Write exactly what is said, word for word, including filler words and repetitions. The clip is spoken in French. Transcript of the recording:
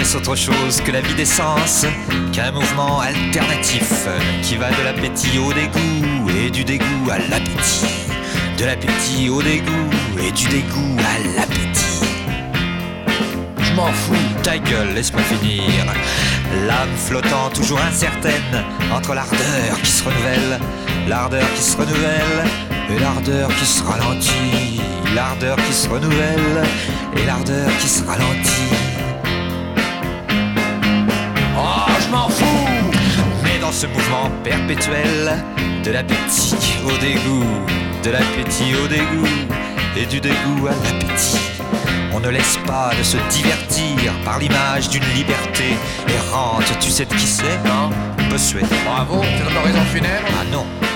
n'est-ce autre chose que la vie d'essence, qu'un mouvement alternatif qui va de l'appétit au dégoût et du dégoût à l'appétit, de l'appétit au dégoût et du dégoût à l'appétit. Je m'en fous, ta gueule, laisse-moi finir. L'âme flottant toujours incertaine entre l'ardeur qui se renouvelle, l'ardeur qui se renouvelle et l'ardeur qui se ralentit, l'ardeur qui se renouvelle et l'ardeur qui se ralentit. Oh, je m'en fous! Mais dans ce mouvement perpétuel, de l'appétit au dégoût, de l'appétit au dégoût et du dégoût à l'appétit, on ne laisse pas de se divertir par l'image d'une liberté errante. Tu sais de qui c'est, non? Bossuet. Bravo, c'est dans l'horizon funèbre. Ah non.